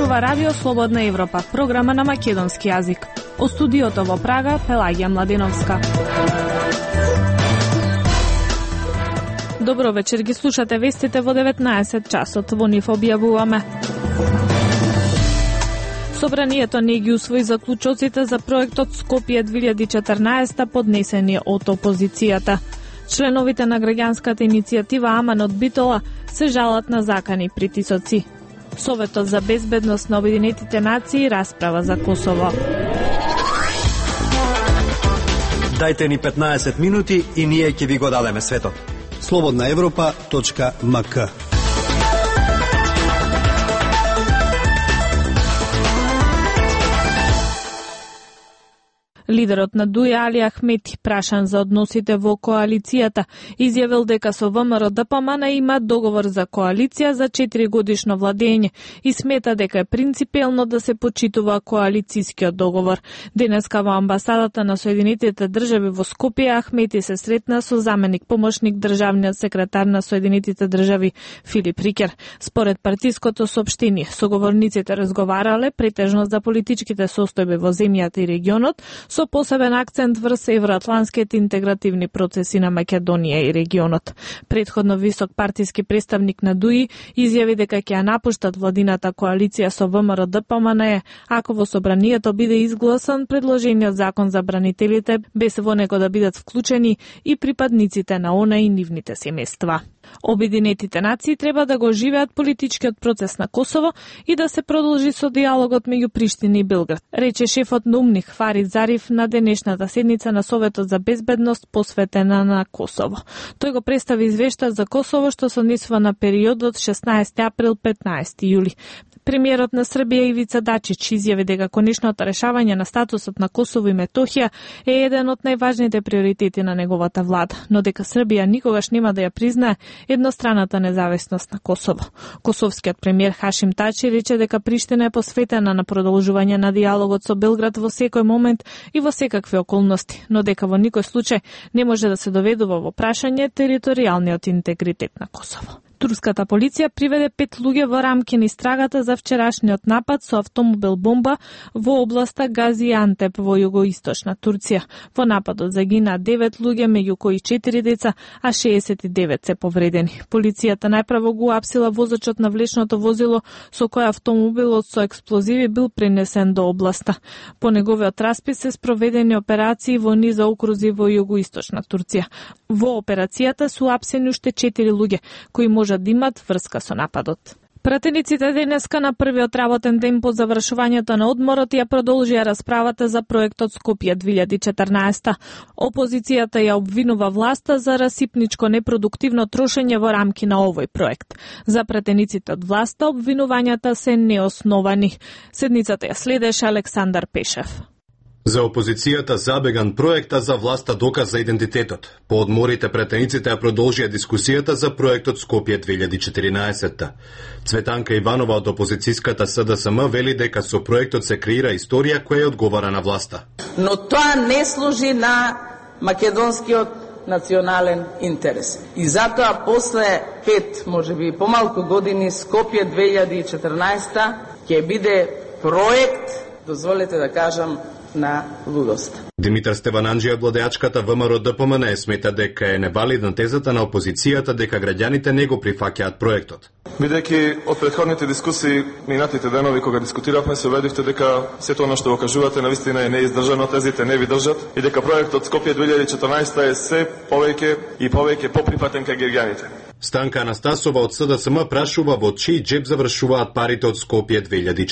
зборува Радио Слободна Европа, програма на македонски јазик. Од студиото во Прага, Пелагија Младеновска. Добро вечер, ги слушате вестите во 19 часот. Во нив објавуваме: Собранието не ги усвои заклучоците за проектот Скопје 2014 поднесени од опозицијата. Членовите на граѓанската иницијатива Аман од Битола се жалат на закани притисоци. Советот за безбедност на Обединетите нации расправа за Косово. Дајте ни 15 минути и ние ќе ви го дадеме светот. slobodnaevropa.mk. Лидерот на ДУИ Али Ахмети, прашан за односите во коалицијата, изјавил дека со ВМРО ДПМН има договор за коалиција за 4 годишно владење и смета дека е принципелно да се почитува коалицискиот договор. Денеска во амбасадата на Соединетите држави во Скопје Ахмети се сретна со заменик помошник државниот секретар на Соединетите држави Филип Рикер. Според партиското соопштение, соговорниците разговарале претежно за политичките состојби во земјата и регионот, со посебен акцент врз евроатланските интегративни процеси на Македонија и регионот. Претходно висок партиски представник на ДУИ изјави дека ќе ја напуштат владината коалиција со ВМРО ДПМН ако во собранието биде изгласан предложениот закон за бранителите, без во него да бидат вклучени и припадниците на ОНА и нивните семејства. Обединетите нации треба да го живеат политичкиот процес на Косово и да се продолжи со диалогот меѓу Приштина и Белград, рече шефот на УМНИХ Фарид Зариф на денешната седница на Советот за безбедност посветена на Косово. Тој го представи извештај за Косово што се однесува на периодот 16 април 15 јули. Премиерот на Србија Ивица Дачич изјави дека конечното решавање на статусот на Косово и Метохија е еден од најважните приоритети на неговата влада, но дека Србија никогаш нема да ја признае едностраната независност на Косово. Косовскиот премиер Хашим Тачи рече дека Приштина е посветена на продолжување на диалогот со Белград во секој момент и во секакви околности, но дека во никој случај не може да се доведува во прашање територијалниот интегритет на Косово. Турската полиција приведе 5 луѓе во рамки на истрагата за вчерашниот напад со автомобил бомба во областа Газиантеп во југоисточна Турција. Во нападот загинаа 9 луѓе, меѓу кои 4 деца, а 69 се повредени. Полицијата најпрво го апсила возачот на влечното возило со кој автомобилот со експлозиви бил пренесен до областа. По неговиот распис се спроведени операции во низа окрузи во југоисточна Турција. Во операцијата су апсени уште 4 луѓе кои можат да имат врска со нападот. Пратениците денеска на првиот работен ден по завршувањето на одморот ја продолжија расправата за проектот Скопје 2014. Опозицијата ја обвинува власта за расипничко непродуктивно трошење во рамки на овој проект. За пратениците од власта обвинувањата се неосновани. Седницата ја следеше Александар Пешев. За опозицијата забеган проекта, за власта доказ за идентитетот. По одморите претениците ја продолжија дискусијата за проектот Скопје 2014. Цветанка Иванова од опозицијската СДСМ вели дека со проектот се креира историја која одговара на власта. Но тоа не служи на македонскиот национален интерес. И затоа после 5, можеби помалку години, Скопје 2014 ќе биде проект, дозволете да кажам, на лудост. Димитар Стевананџи од владеачката ВМРО ДПМН смета дека е невалидна тезата на опозицијата дека граѓаните не го прифаќаат проектот. Бидејќи од претходните дискусии минатите денови кога дискутиравме се убедивте дека сето она што го кажувате навистина е неиздржано, тезите не ви држат и дека проектот Скопје 2014 е се повеќе и повеќе поприфатен кај граѓаните. Станка Анастасова од СДСМ прашува во чиј џеб завршуваат парите од Скопје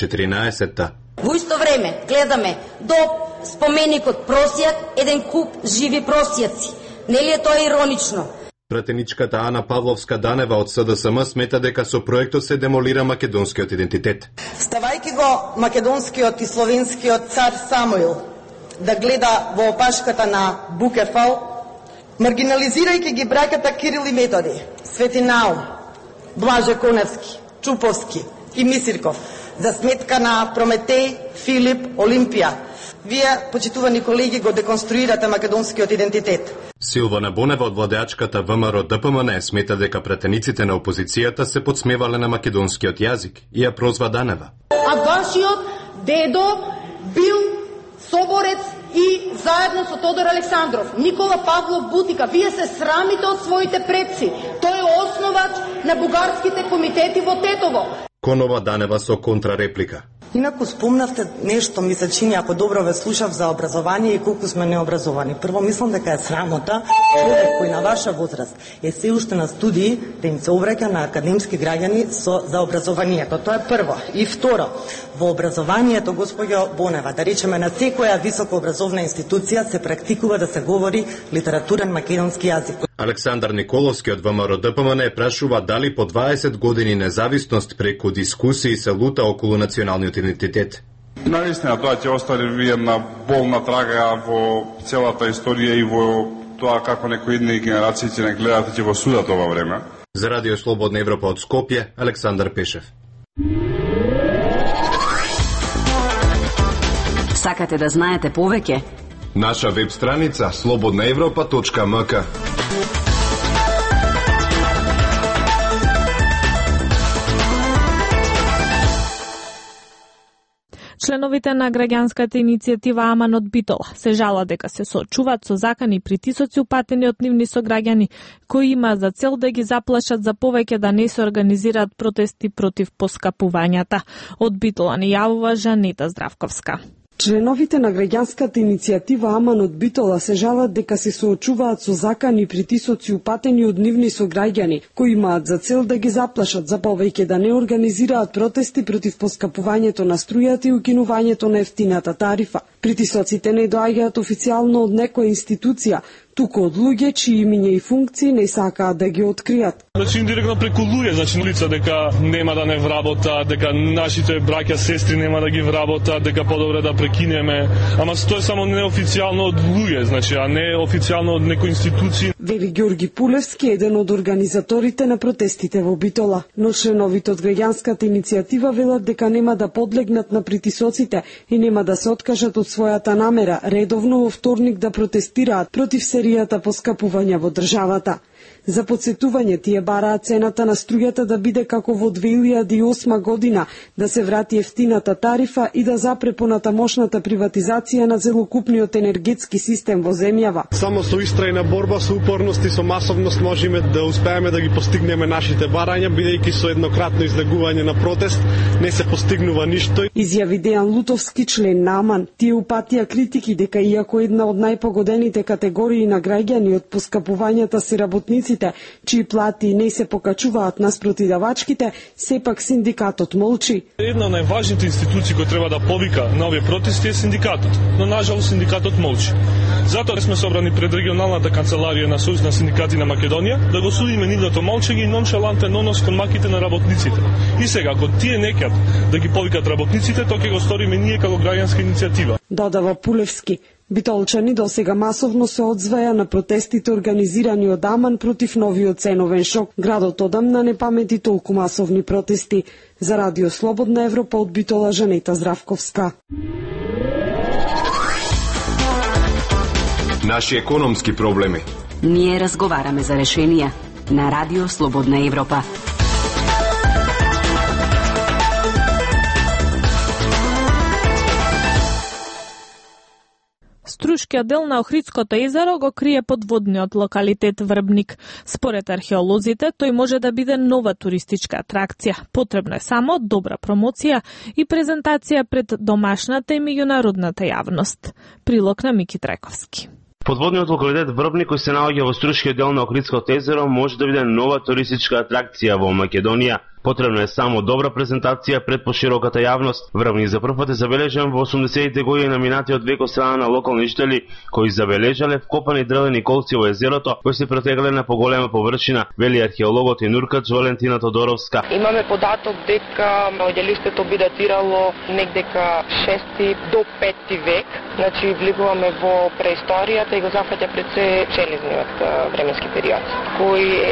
2014. Во исто време гледаме до споменикот Просјак еден куп живи просјаци. Нели е тоа иронично? Пратеничката Ана Павловска Данева од СДСМ смета дека со проектот се демолира македонскиот идентитет. Ставајќи го македонскиот и словенскиот цар Самуил да гледа во опашката на Букефал, маргинализирајќи ги браќата Кирил и Методи, Свети Наум, Блаже Коневски, Чуповски и Мисирков, за сметка на Прометеј, Филип, Олимпија. Вие, почитувани колеги, го деконструирате македонскиот идентитет. Силвана Бонева од владеачката ВМРО ДПМН смета дека пратениците на опозицијата се подсмевале на македонскиот јазик и ја прозва Данева. а вашиот дедо бил соборец и заедно со Тодор Александров, Никола Павлов Бутика. Вие се срамите од своите предци. Тој е основач на бугарските комитети во Тетово. Конова Данева со контрареплика. Инаку спомнавте нешто, ми се чини, ако добро ве слушав, за образование и колку сме необразовани. Прво, мислам дека е срамота човек кој на ваша возраст е се уште на студии да им се обраќа на академски граѓани за образованието. Тоа е прво. И второ, во образованието, госпоѓо Бонева, да речеме на секоја високообразовна институција се практикува да се говори литературен македонски јазик. Александар Николовски од ВМРО ДПМН прашува дали по 20 години независност преку дискусии се лута околу националниот идентитет. Наистина, тоа ќе остави една болна трага во целата историја и во тоа како некои идни генерации ќе не гледат и ќе го судат ова време. За Радио Слободна Европа од Скопје, Александар Пешев. Сакате да знаете повеќе? Наша веб страница slobodnaevropa.mk. Членовите на граѓанската иницијатива Аман од Битола се жала дека се соочуваат со закани притисоци упатени од нивни сограѓани кои има за цел да ги заплашат за повеќе да не се организираат протести против поскапувањата. Од Битола ни јавува Жанета Здравковска. Членовите на граѓанската иницијатива Аман од Битола се жалат дека се соочуваат со закани и притисоци упатени од нивни сограѓани, кои имаат за цел да ги заплашат за повеќе да не организираат протести против поскапувањето на струјата и укинувањето на ефтината тарифа. Притисоците не доаѓаат официјално од некоја институција, туку од луѓе чии имиња и функции не сакаат да ги откријат. Значи индиректно преку луѓе, значи лица дека нема да не вработа, дека нашите браќа сестри нема да ги вработа, дека подобре да прекинеме, ама тоа е само неофицијално од луѓе, значи а не официјално од некои институции. Вели Ѓорги Пулевски, еден од организаторите на протестите во Битола, но членовите од граѓанската иницијатива велат дека нема да подлегнат на притисоците и нема да се откажат од својата намера редовно во вторник да протестираат против серијата поскапувања во државата. За подсетување, тие бараат цената на струјата да биде како во 2008 година, да се врати ефтината тарифа и да запре понатамошната приватизација на целокупниот енергетски систем во земјава. Само со истрајна борба, со упорност и со масовност можеме да успееме да ги постигнеме нашите барања, бидејќи со еднократно излегување на протест не се постигнува ништо. Изјави Дејан Лутовски, член на Аман. Тие упатија критики дека иако една од најпогодените категории на граѓани од поскапувањата се работниците, чии плати не се покачуваат наспроти давачките, сепак синдикатот молчи. Една од најважните институции кои треба да повика на овие протести е синдикатот, но нажалост синдикатот молчи. Затоа сме собрани пред регионалната канцеларија на Сојуз на синдикати на Македонија да го судиме нивното молчење и ноншалантен однос кон маките на работниците. И сега, ако тие некад да ги повикат работниците, тоа ќе го сториме ние како граѓанска иницијатива. Додава Пулевски. Битолчани досега масовно се одзваја на протестите организирани од Аман против новиот ценовен шок. Градот одамна не памети толку масовни протести. За Радио Слободна Европа од Битола, Жанета Здравковска. Наши економски проблеми. Ние разговараме за решенија на Радио Слободна Европа. Струшкиот дел на Охридското езеро го крие подводниот локалитет Врбник. Според археолозите, тој може да биде нова туристичка атракција. Потребна е само добра промоција и презентација пред домашната и меѓународната јавност. Прилог на Мики Трајковски. Подводниот локалитет Врбник, кој се наоѓа во Струшкиот дел на Охридското езеро, може да биде нова туристичка атракција во Македонија. Потребна е само добра презентација пред пошироката јавност. Врбник за прв пат е забележан во 80-тите години на минатиот век од страна на локални жители, кои забележале вкопани дрвени колци во езерото, кои се протегле на поголема површина, вели археологот и нуркач Валентина Тодоровска. Имаме податок дека оѓалиштето би датирало негдека 6 до 5 век, значи влегуваме во преисторијата и го зафаќа пред се железниот временски период, кој е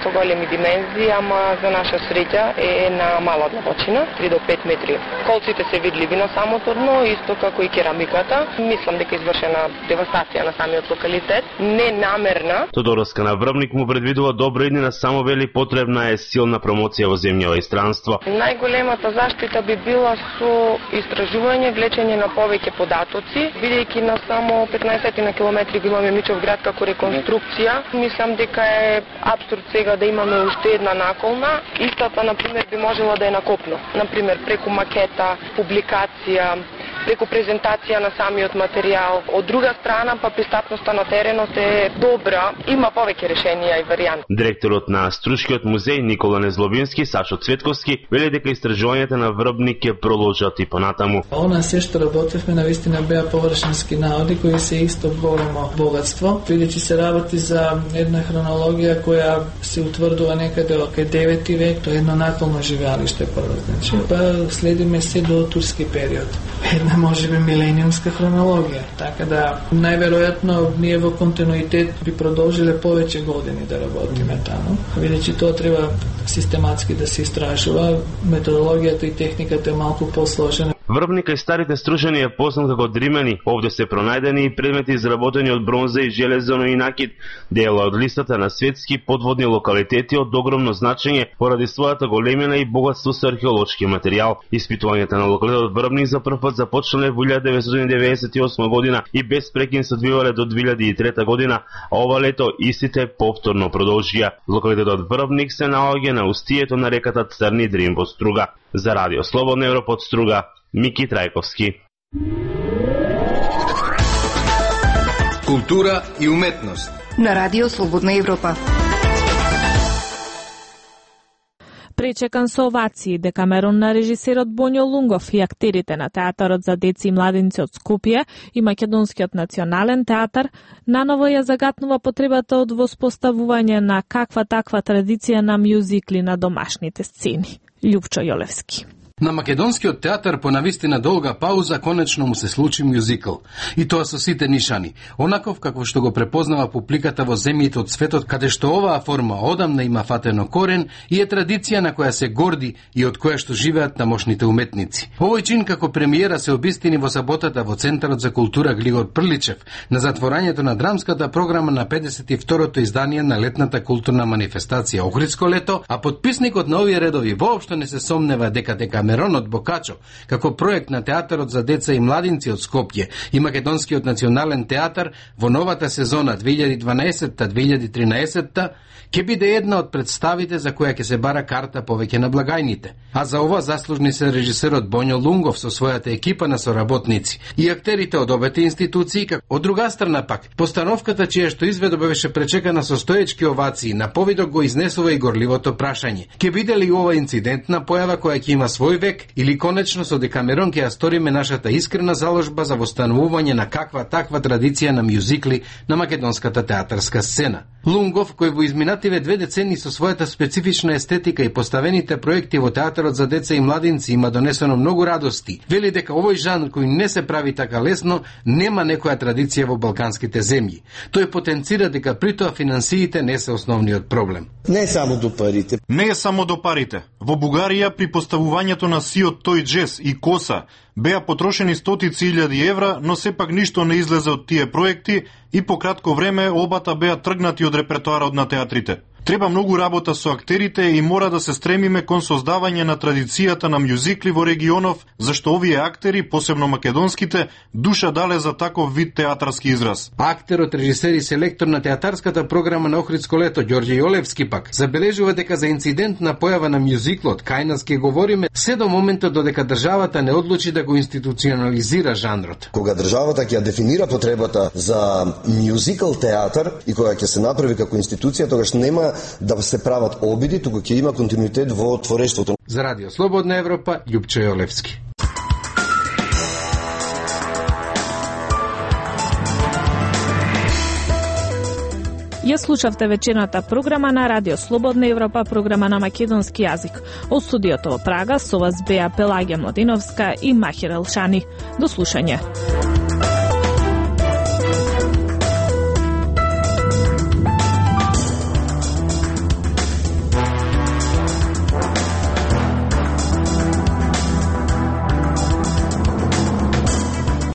со големи димензии, ама за наша среќа е на мала длабочина, 3 до 5 метри. Колците се видливи на самото дно, исто како и керамиката. Мислам дека извршена девастација на самиот локалитет, ненамерна. Тодороска на Врбник му предвидува добра иднина, само вели потребна е силна промоција во земјава и странство. Најголемата заштита би била со истражување, влечење на повеќе податоци, бидејќи на само 15 на километри го имаме Мичов град како реконструкција. Мислам дека е апсурд сега да имаме уште една наколна. Истата, например, би можела да е на копно. Например, преку макета, публикација, преку презентација на самиот материјал. Од друга страна, па пристапноста на теренот е добра, има повеќе решенија и варијанти. Директорот на Струшкиот музеј Никола Незлобински, Сашо Цветковски, вели дека истражувањата на Врбник ќе продолжат и понатаму. Она се што работевме навистина беа површински наоди кои се исто големо богатство, бидејќи се работи за една хронологија која се утврдува некаде околу 9 век, тоа е едно наколно живеалиште прво, значи, па следиме се до турски период. Една можеби милениумска хронологија, така да најверојатно ние во континуитет би продолжиле повеќе години да работиме таму, бидејќи тоа треба систематски да се истражува, методологијата и техниката е малку посложена. Врбника и старите Струшани е познат како Дримени. Овде се пронајдени и предмети изработени од бронза и железено и накид, дела од листата на светски подводни локалитети од огромно значење поради својата големина и богатство со археолошки материјал. Испитувањата на локалитетот Врбник за прв пат започнале во 1998 година и без прекин се одвивале до 2003 година, а ова лето истите повторно продолжија. Локалитетот Врбник се наоѓа на устието на реката Црни Дрим во Струга. За Радио Слободна Европа од Струга, Мики Трајковски. Култура и уметност на Радио Слободна Европа. Пречекан со овации Декамерон на режисерот Боњо Лунгов и актерите на Театарот за деца и младенци од Скопје и Македонскиот национален театар наново ја загатнува потребата од воспоставување на каква таква традиција на мјузикли на домашните сцени. Љупчо Јолевски. На Македонскиот театар по навистина долга пауза конечно му се случи мюзикл. И тоа со сите нишани. Онаков како што го препознава публиката во земјите од светот, каде што оваа форма одамна има фатено корен и е традиција на која се горди и од која што живеат тамошните уметници. Овој чин како премиера се обистини во саботата во Центарот за култура Глигор Прличев на затворањето на драмската програма на 52-то издание на летната културна манифестација Охридско лето, а подписникот на овие редови воопшто не се сомнева дека Декамеронот Бокачо, како проект на Театарот за деца и младинци од Скопје и Македонскиот национален театар во новата сезона 2012-2013 ќе биде една од представите за која ќе се бара карта повеќе на благајните. А за ова заслужни се режисерот Боњо Лунгов со својата екипа на соработници и актерите од обете институции, како од друга страна пак, постановката чија што изведо беше пречекана со стоечки овации, на повидок го изнесува и горливото прашање: ќе биде ли ова инцидентна појава која ќе има свој век или конечно со Декамерон ќе ја сториме нашата искрена заложба за востановување на каква таква традиција на мјузикли на македонската театарска сцена. Лунгов, кој во изминативе 2 децени со својата специфична естетика и поставените проекти во Театарот за деца и младинци има донесено многу радости, вели дека овој жанр кој не се прави така лесно нема некоја традиција во балканските земји. Тој потенцира дека при тоа финансиите не се основниот проблем. Не е само до парите. Не е само до парите. Во Бугарија при поставувањето на сиот тој джез и коса беа потрошени стотици илјади евра, но сепак ништо не излезе од тие проекти и по кратко време обата беа тргнати од репертоарот на театрите. Треба многу работа со актерите и мора да се стремиме кон создавање на традицијата на мјузикли во регионов, зашто овие актери, посебно македонските, душа дале за таков вид театарски израз. Актерот, режисер и селектор на театарската програма на Охридско лето Ѓорѓе Јолевски пак забележува дека за инцидентна појава на мјузиклот кај нас ќе говориме се до моментот додека државата не одлучи да го институционализира жанрот. Кога државата ќе ја дефинира потребата за мјузикл театар и кога ќе се направи како институција, тогаш нема да се прават обиди, туку ќе има континуитет во творештвото. За Радио Слободна Европа, Љупчо Јолевски. Ја слушавте вечерната програма на Радио Слободна Европа, програма на македонски јазик. Од студиото во Прага со вас беа Пелагија Младиновска и Махир Елшани. До слушање.